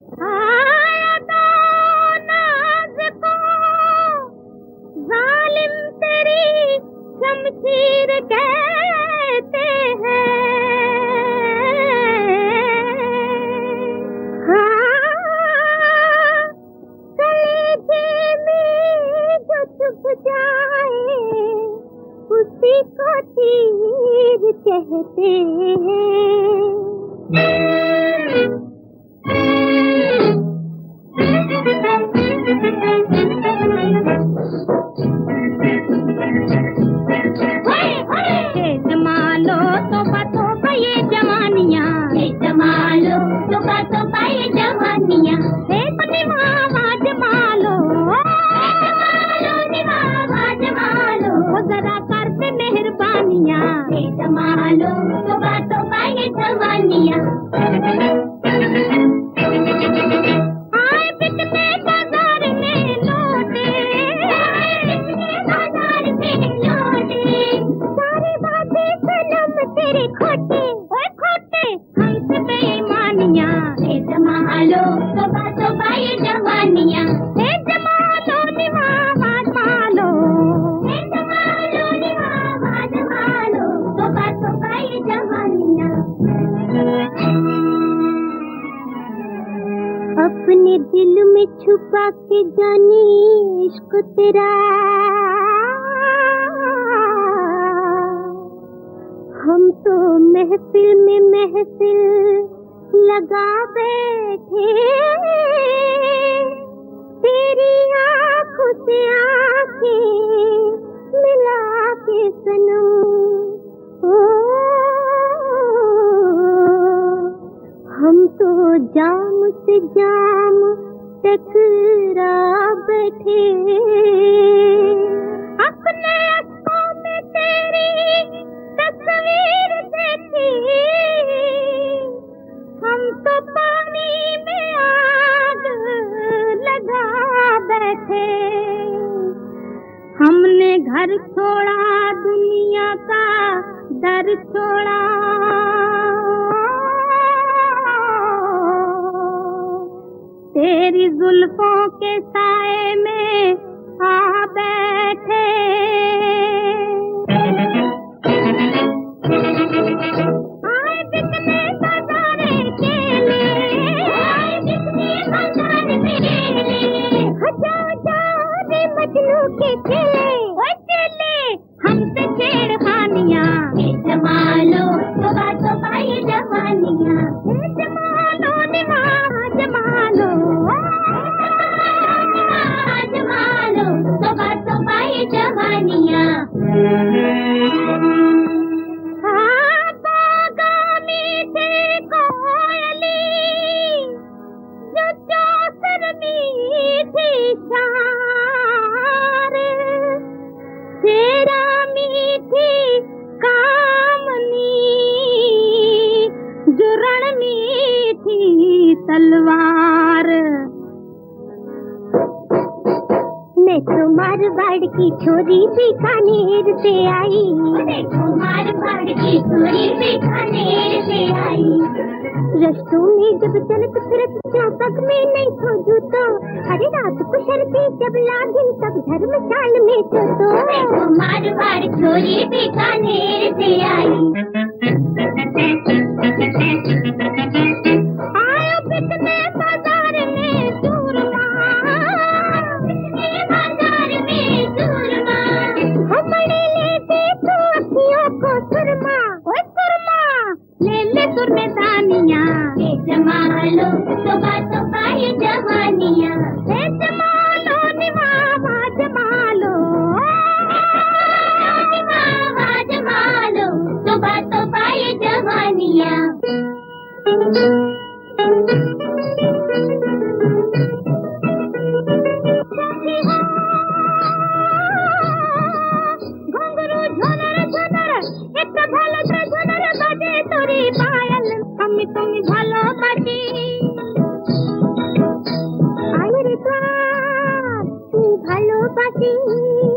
आया तो नाज को जालिम तेरी शमशीर कहते हैं। हाँ, कलेजे में जो चुभ जाए उसी को तीर कहते हैं। जमालो तो ये जवानियाँ, जमालो तो ये जवानियाँ, निभावा जमालो, निभावा जमालो, जरा करते मेहरबानियाँ, जमालो तो ये जवानियाँ। आए बिकने बाजार में लौटे, बाजार में लौटे, सारी बातें सनम तेरे खोटे, ओए खोटे, हमसे बेईमानियाँ, जमालो तो ये जवानियाँ, जमालो निभावा जमालो, जमालो निभावा जमालो, तो ये जवानियाँ। अपने दिल में छुपा के जाने इश्क तेरा, हम तो महफिल में महफिल लगा बैठे, तेरी आँखों से आँखें मिला के सनम, हम तो जाम से जाम टकरा बैठे, अपने आँखों में तेरी तस्वीर देखी, हम तो पानी में आग लगा बैठे, हमने घर छोड़ा दुनिया का डर छोड़ा, तेरी जुल्फों के साए में आ बैठे। आए बिकने बाजारे केले, आए बिकने बाजारे केले, जाओ जाओ रे मजनू के चेले, ओए चेले, हमसे छेड़खानियाँ, जमालो तो ये जवानियाँ, जमालो निभावा जमालो, जमालो तो ये जवानियाँ। बागामी थे कोयली जो चौसर मीठी शार, तेरा मीठी कामनी जो रण मीठी तलवार, मैं तो मारवाड़ की छोरी बीकानेर से आई, मैं तो मारवाड़ की छोरी बीकानेर से आई, रस्तों में जब चलत फिरत चौपक में नहीं खोजू तो, अरे रात को शर्ती जब लागिन तब धर्मशाल में तो, मैं तो मारवाड़ छोरी बीकानेर से आई। आयो बिकने बाजार में सूरमा, बिकने बाजार में सूरमा, हमने ले दे तो अखियों को सुरमा, ओए सुरमा, ले ले सुरमे दानियाँ, जमालो तो ये जवानियाँ, जमालो निभावा जमालो, निभावा जमालो, तो ये जवानियाँ। घुंघरू झुनर झुनर एक भालो झुनर बाजे तोरी पायल, আমি তুমি ভালোবাসি আইরে তো তুমি ভালোবাসি